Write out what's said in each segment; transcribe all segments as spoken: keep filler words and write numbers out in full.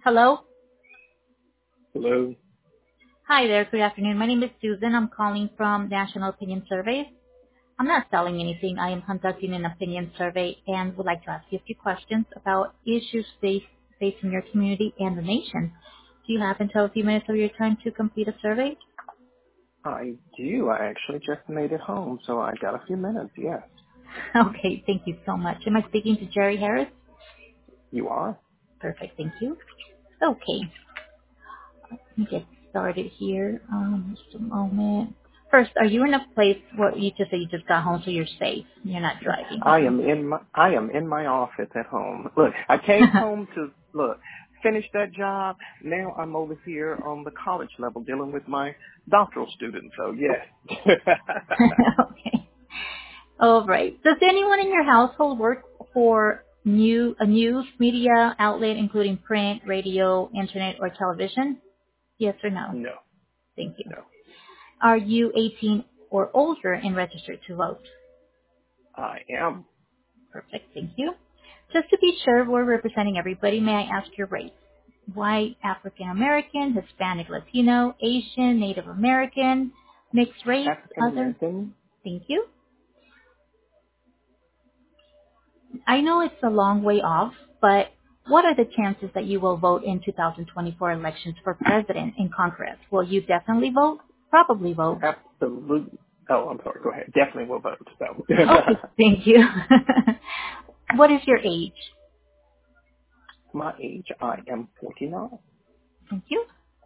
Hello? Hello. Hi there. Good afternoon. My name is Susan. I'm calling from National Opinion Surveys. I'm not selling anything. I am conducting an opinion survey and would like to ask you a few questions about issues faced facing your community and the nation. Do you happen to have a few minutes of your time to complete a survey? I do. I actually just made it home, so I got a few minutes, yes. Okay, thank you so much. Am I speaking to Jerry Harris? You are? Perfect, thank you. Okay, let me get started here. Um, just a moment. First, are you in a place where you just say you just got home so you're safe? You're not driving, I okay? am in my I am in my office at home. Look, I came home to look, finish that job. Now I'm over here on the college level dealing with my doctoral students, so yes. Okay. All right. Does anyone in your household work for new a news media outlet, including print, radio, internet, or television? Yes or no? No, Thank you. no. Are you eighteen or older and registered to vote? I am Perfect. Thank you. Just to be sure we're representing everybody, may I ask your race? White, African American, Hispanic, Latino, Asian, Native American, mixed race, African other? American. Thank you. I know it's a long way off, but what are the chances that you will vote in two thousand twenty-four elections for president and Congress? Will you definitely vote? Probably vote. Absolutely. Oh, I'm sorry. Go ahead. Definitely will vote. So, Okay, thank you. What is your age? my age, I am forty-nine. Thank you.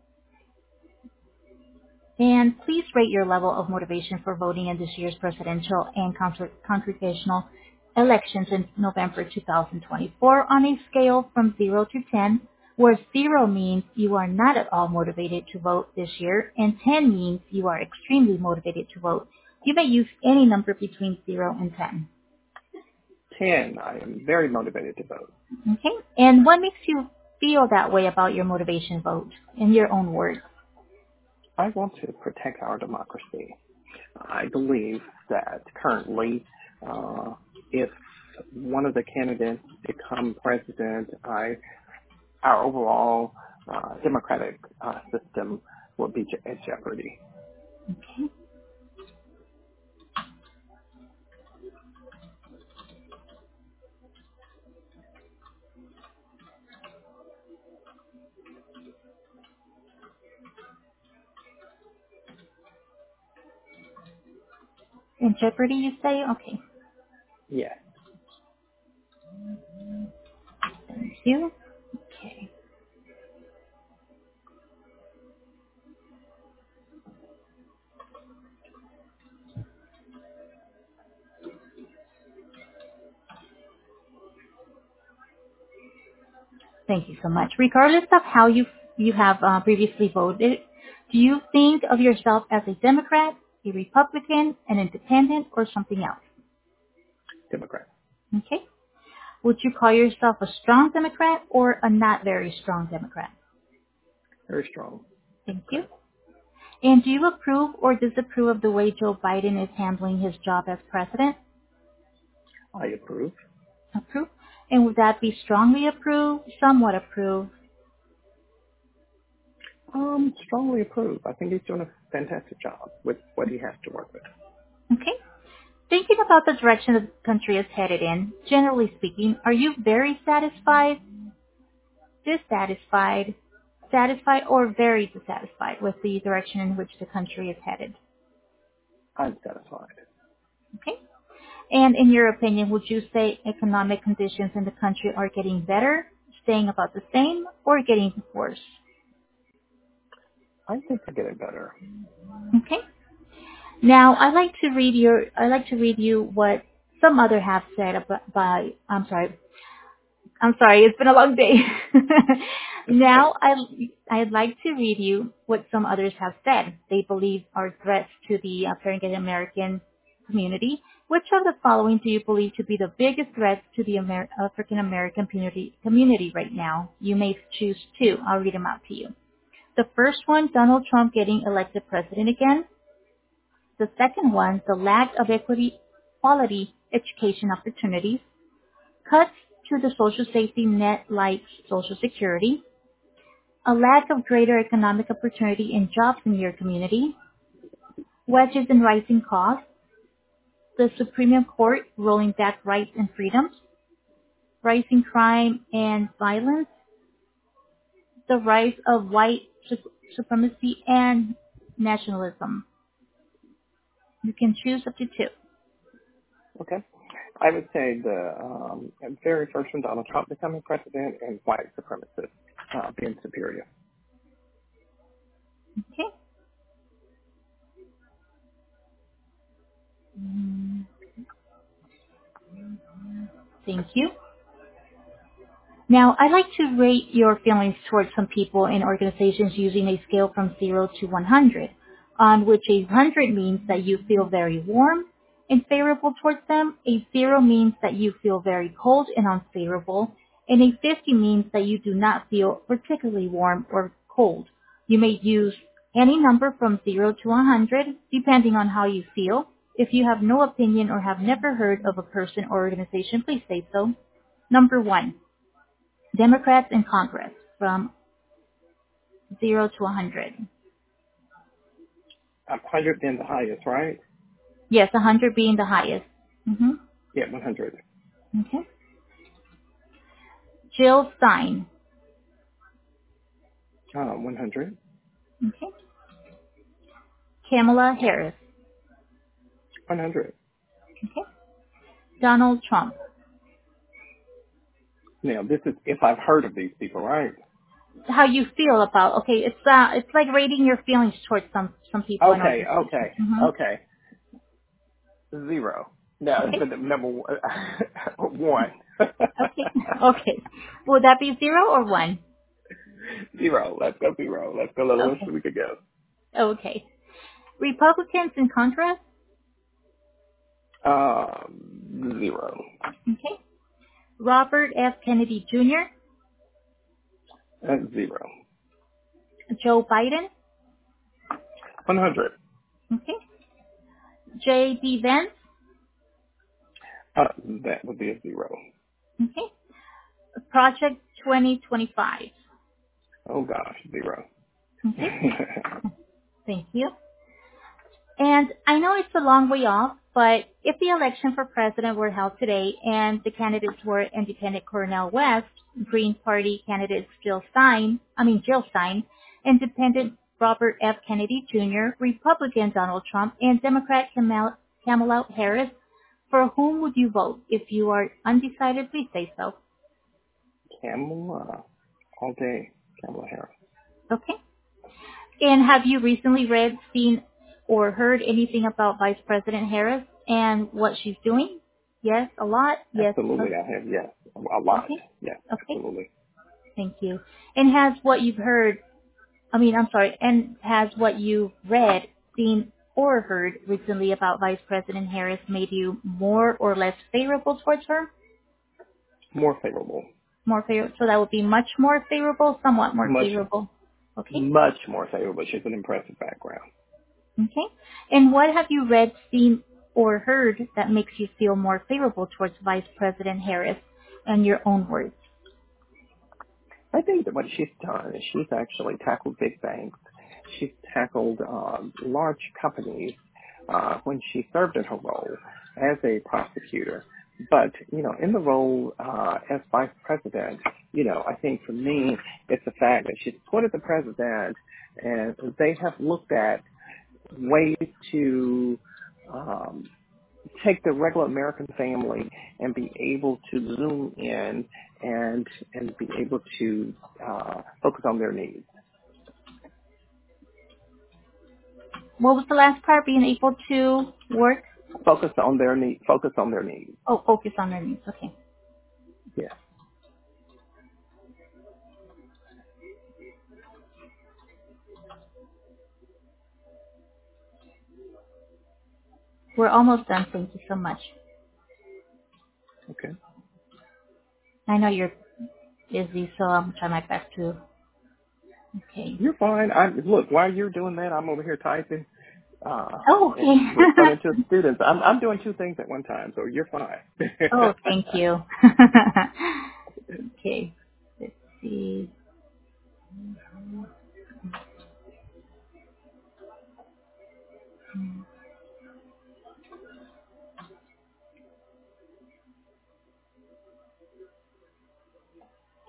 And please rate your level of motivation for voting in this year's presidential and con- congregational elections in November two thousand twenty-four on a scale from zero to ten, where zero means you are not at all motivated to vote this year and ten means you are extremely motivated to vote. You may use any number between zero and ten. ten. I am very motivated to vote. Okay? And what makes you feel that way about your motivation to vote in your own words? I want to protect our democracy. I believe that currently, uh, if one of the candidates become president, I, our overall uh, democratic uh, system will be je- at jeopardy. Okay. In jeopardy, you say? Okay. Yes. Thank you. Okay. Thank you so much. Regardless of how you you have uh, previously voted, do you think of yourself as a Democrat, a Republican, an independent, or something else? Democrat. Okay. Would you call yourself a strong Democrat or a not very strong Democrat? Very strong Thank you. Democrat. And do you approve or disapprove of the way Joe Biden is handling his job as president? I approve. Approve. And would that be strongly approve, somewhat approve? Um, strongly approve. I think he's doing a fantastic job with what he has to work with. Okay. Thinking about the direction the country is headed in, generally speaking, are you very satisfied, dissatisfied, satisfied, or very dissatisfied with the direction in which the country is headed? I'm satisfied. Okay. And in your opinion, would you say economic conditions in the country are getting better, staying about the same, or getting worse? I think they're getting better. Okay. Now, I like to read your, I like to read you what some other have said about, by, I'm sorry, I'm sorry, it's been a long day. Now, I, I'd like to read you what some others have said. They believe are threats to the African American community. Which of the following do you believe to be the biggest threats to the Amer- African American community, community right now? You may choose two. I'll read them out to you. The first one, Donald Trump getting elected president again. The second one, the lack of equity, quality education opportunities. Cuts to the social safety net like Social Security. A lack of greater economic opportunity and jobs in your community, wedges in rising costs, the Supreme Court rolling back rights and freedoms, rising crime and violence, the rise of white su- supremacy and nationalism. You can choose up to two. Okay. I would say the um, very first one, Donald Trump becoming president, and white supremacists uh, being superior. Okay. Mm, Thank you. Now, I'd like to rate your feelings towards some people and organizations using a scale from zero to one hundred, on which a one hundred means that you feel very warm and favorable towards them, a zero means that you feel very cold and unfavorable, and a fifty means that you do not feel particularly warm or cold. You may use any number from zero to one hundred, depending on how you feel. If you have no opinion or have never heard of a person or organization, please say so. Number one. Democrats in Congress from zero to one hundred. one hundred being the highest, right? Yes, one hundred being the highest. Mm-hmm. Yeah, one hundred. Okay. Jill Stein. Uh, one hundred. Okay. Kamala Harris. one hundred. Okay. Donald Trump. Now, this is if I've heard of these people, right? How you feel about? Okay, it's uh, it's like rating your feelings towards some some people and Okay, organizations. okay, Mm-hmm. okay. Zero. No, Okay. but the number one. one. Okay. Okay. Would that be zero or one? Zero. Let's go zero. Let's go a little Okay. so we could go. Okay. Republicans in Congress. Um, zero. Okay. Robert F. Kennedy Junior That's zero. Joe Biden. one hundred. Okay. J D. Vance. Uh, that would be a zero. Okay. Project twenty twenty-five. Oh gosh, zero. Okay. Thank you. And I know it's a long way off, but if the election for president were held today and the candidates were Independent Cornel West, Green Party candidate Jill Stein, I mean Jill Stein, Independent Robert F. Kennedy Junior, Republican Donald Trump, and Democrat Kamala, Kamala Harris, for whom would you vote? If you are undecided, please say so. Kamala. All day. Kamala Harris. Okay. And have you recently read, seen, or heard anything about Vice President Harris and what she's doing? Yes, a lot. Yes. Absolutely, Okay. I have, yes. A lot. Okay. Yes, Okay. absolutely. Thank you. And has what you've heard, I mean, I'm sorry, and has what you've read, seen, or heard recently about Vice President Harris made you more or less favorable towards her? More favorable. More favorable. So that would be much more favorable, somewhat more Much, favorable. Okay. much more favorable. She has an impressive background. Okay. And what have you read, seen, or heard that makes you feel more favorable towards Vice President Harris in your own words? I think that what she's done is she's actually tackled big banks. She's tackled um, large companies uh, when she served in her role as a prosecutor. But, you know, in the role uh, as vice president, you know, I think for me, it's the fact that she's supported the president and they have looked at ways to um, take the regular American family and be able to zoom in and and be able to uh, focus on their needs. What was the last part? Being able to work? Focus on their need. Focus on their needs. Oh, focus on their needs. Okay. Yeah. We're almost done. Thank you so much. Okay. I know you're busy, so I'm trying my best to. Okay. You're fine. I look while you're doing that, I'm over here typing. Uh, Oh, and responding to okay. students. I'm I'm doing two things at one time, so you're fine. Oh, thank you. Okay. Let's see.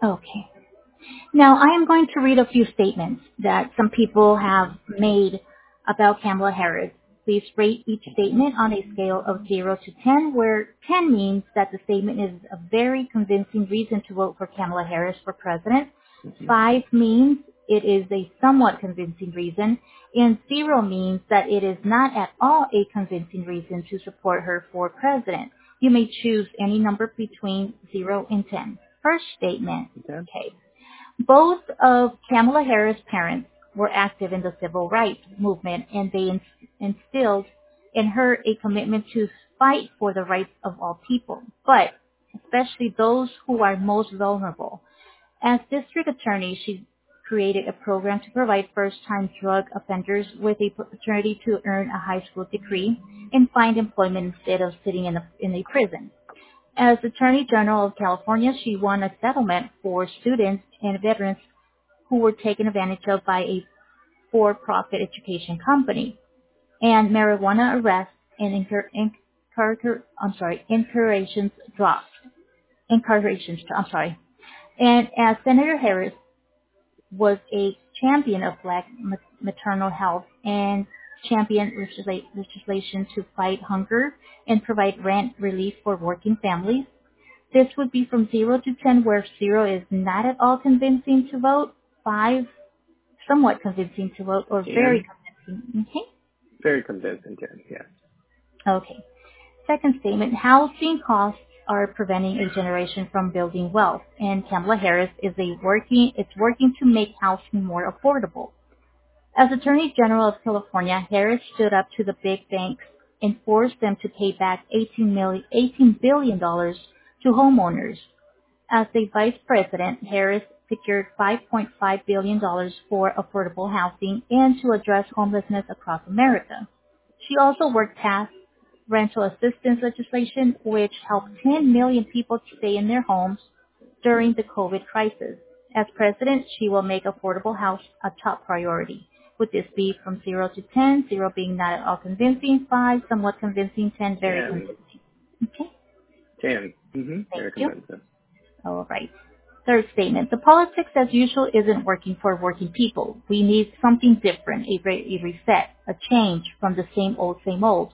Okay. Now, I am going to read a few statements that some people have made about Kamala Harris. Please rate each statement on a scale of zero to ten, where ten means that the statement is a very convincing reason to vote for Kamala Harris for president. Mm-hmm. five means it is a somewhat convincing reason, and zero means that it is not at all a convincing reason to support her for president. You may choose any number between zero and ten. First statement. Okay. Okay. Both of Kamala Harris' parents were active in the civil rights movement, and they ins- instilled in her a commitment to fight for the rights of all people, but especially those who are most vulnerable. As district attorney, she created a program to provide first-time drug offenders with a opportunity to earn a high school degree and find employment instead of sitting in a, in a prison. As Attorney General of California, she won a settlement for students and veterans who were taken advantage of by a for-profit education company. And marijuana arrests and incur, incur, I'm sorry, incarcerations dropped. Incarcerations, I'm sorry. And as Senator Harris was a champion of black maternal health and championed legislation to fight hunger and provide rent relief for working families. This would be from zero to ten, where zero is not at all convincing to vote, five somewhat convincing to vote, or very convincing. Okay? Very convincing, Jen, yes. Okay. Second statement, housing costs are preventing a generation from building wealth, and Kamala Harris is a working, it's working to make housing more affordable. As Attorney General of California, Harris stood up to the big banks and forced them to pay back eighteen billion dollars to homeowners. As the Vice President, Harris secured five point five billion dollars for affordable housing and to address homelessness across America. She also worked past rental assistance legislation, which helped ten million people stay in their homes during the COVID crisis. As president, she will make affordable house a top priority. Would this be from zero to ten, zero being not at all convincing, five somewhat convincing, ten very ten. convincing? Okay. ten. Mm-hmm. Very you. convincing. All right. Third statement. The politics as usual isn't working for working people. We need something different, a, re- a reset, a change from the same old, same old.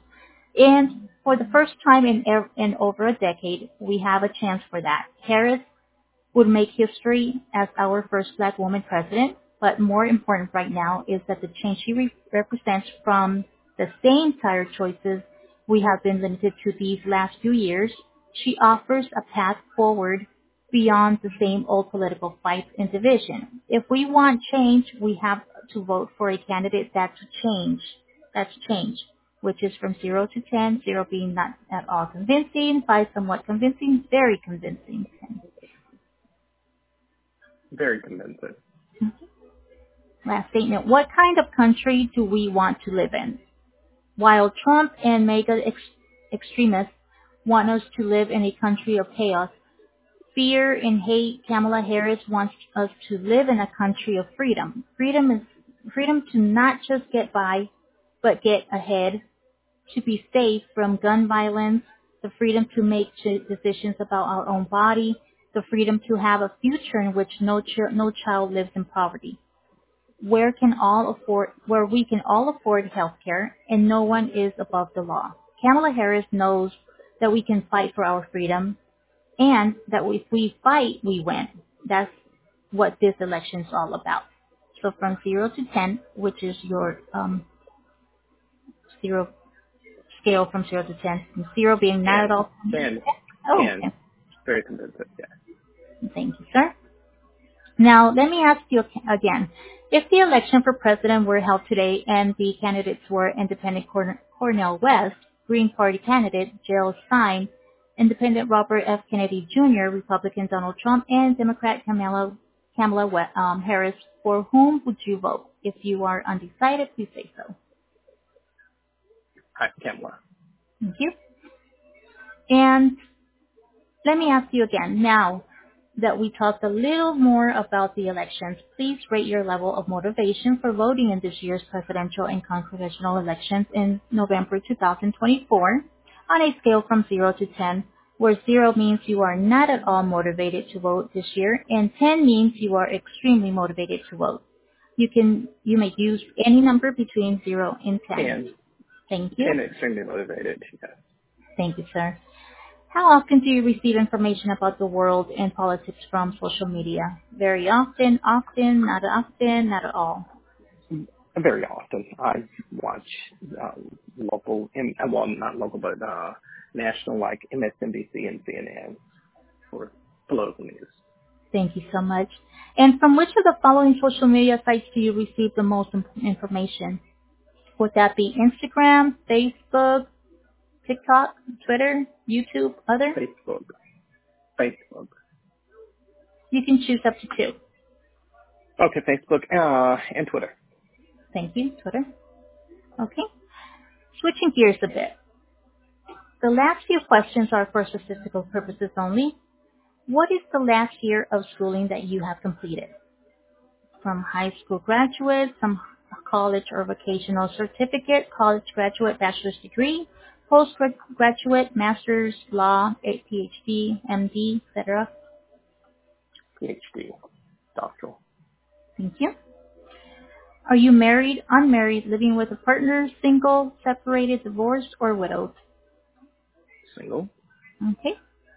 And for the first time in, er- in over a decade, we have a chance for that. Harris would make history as our first black woman president, but more important right now is that the change she re- represents from the same tired choices we have been limited to these last few years. She offers a path forward beyond the same old political fights and division. If we want change, we have to vote for a candidate that's change. That's change, which is from zero to ten, zero being not at all convincing, five somewhat convincing, very convincing, ten. Very convincing. Last statement. What kind of country do we want to live in? While Trump and mega ex- extremists want us to live in a country of chaos, fear and hate, Kamala Harris wants us to live in a country of freedom. Freedom is freedom to not just get by, but get ahead, to be safe from gun violence, the freedom to make decisions about our own body, the freedom to have a future in which no, ch- no child lives in poverty, where can all afford, where we can all afford health care and no one is above the law. Kamala Harris knows that we can fight for our freedom and that if we fight, we win. That's what this election is all about. So from zero to ten, which is your um, zero scale from zero to ten, zero being not at all. ten. Oh, ten. okay. Very convincing, yeah. Thank you, sir. Now, let me ask you again. If the election for president were held today and the candidates were Independent Cornel West, Green Party candidate Jill Stein, Independent Robert F. Kennedy Junior, Republican Donald Trump, and Democrat Kamala, Kamala um, Harris, for whom would you vote? If you are undecided, please say so. Hi, Kamala. Thank you. And let me ask you again. Now that we talked a little more about the elections, please rate your level of motivation for voting in this year's presidential and congressional elections in November two thousand twenty-four on a scale from zero to ten, where zero means you are not at all motivated to vote this year, and ten means you are extremely motivated to vote. You can you may use any number between zero and ten. ten. Thank you. ten extremely motivated, yes. Thank you, sir. How often do you receive information about the world and politics from social media? Very often, often, not often, not at all. Very often. I watch um, local, in, well, not local, but uh, national, like M S N B C and C N N for political news. Thank you so much. And from which of the following social media sites do you receive the most information? Would that be Instagram, Facebook, TikTok, Twitter, YouTube, other? Facebook. Facebook. You can choose up to two. Okay, Facebook uh, and Twitter. Thank you, Twitter. Okay. Switching gears a bit. The last few questions are for statistical purposes only. What is the last year of schooling that you have completed? From high school graduate, some college or vocational certificate, college graduate, bachelor's degree, postgraduate, master's, law, P H D, M D, et cetera. P H D, doctoral. Thank you. Are you married, unmarried, living with a partner, single, separated, divorced, or widowed? Single. Okay.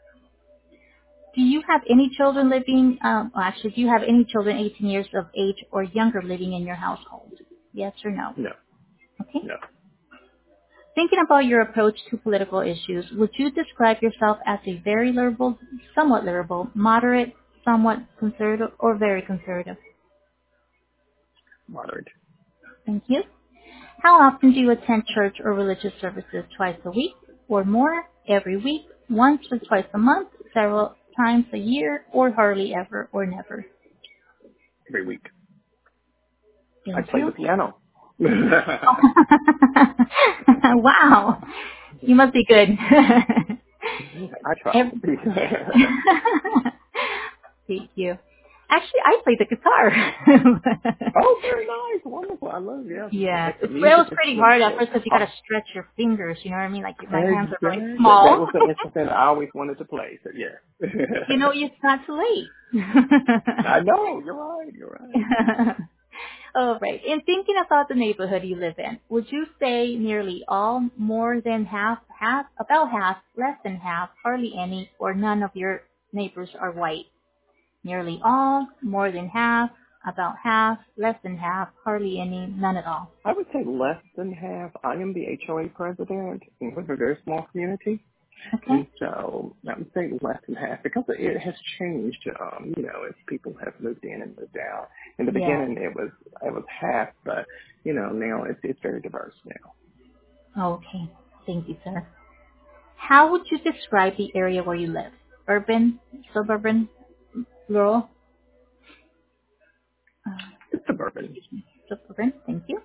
Do you have any children living, um, well, actually, do you have any children eighteen years of age or younger living in your household? Yes or no? No. Okay. No. Thinking about your approach to political issues, would you describe yourself as a very liberal, somewhat liberal, moderate, somewhat conservative, or very conservative? Moderate. Thank you. How often do you attend church or religious services? Twice a week or more? Every week? Once or twice a month? Several times a year? Or hardly ever or never? Every week. Thank I play you. the piano. Wow. You must be good. I try. Every- Thank you. Actually, I play the guitar. Oh, very nice. Wonderful. I love it. Yeah. Yeah, The it's, it music was is pretty hard at wonderful. first because you got to stretch your fingers. You know what I mean? Like my hands are really Exactly. That small. was the instrument I always wanted to play. So yeah. You know, it's not too late. I know. You're right. You're right. All right. In thinking about the neighborhood you live in, would you say nearly all, more than half, half, about half, less than half, hardly any, or none of your neighbors are white? Nearly all, more than half, about half, less than half, hardly any, none at all. I would say less than half. I am the H O A president in a very small community. And Okay. so I would say less than half because it has changed, um, you know, as people have moved in and moved out. In the Yeah. beginning, it was it was half, but, you know, now it's, it's very diverse now. Okay. Thank you, sir. How would you describe the area where you live? Urban, suburban, rural? Uh, It's suburban. suburban. Thank you.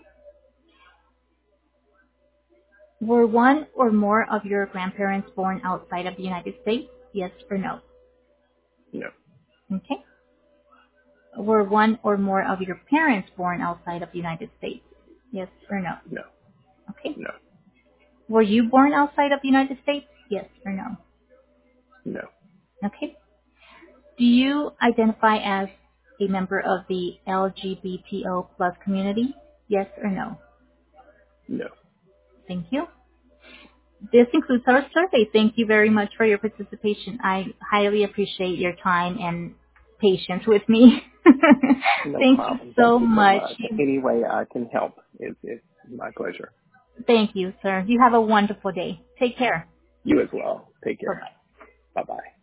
Were one or more of your grandparents born outside of the United States? Yes or no? No, Okay. Were one or more of your parents born outside of the United States? Yes or no? no, Okay. no, Were you born outside of the United States? Yes or no? no, Okay. Do you identify as a member of the L G B T O plus community? Yes or no? no. Thank you. This concludes our survey. Thank you very much for your participation. I highly appreciate your time and patience with me. No Thank you problem. so Thank you so much. much. Any way I can help is, is my pleasure. Thank you, sir. You have a wonderful day. Take care. You as well. Take care. Bye-bye. Bye-bye.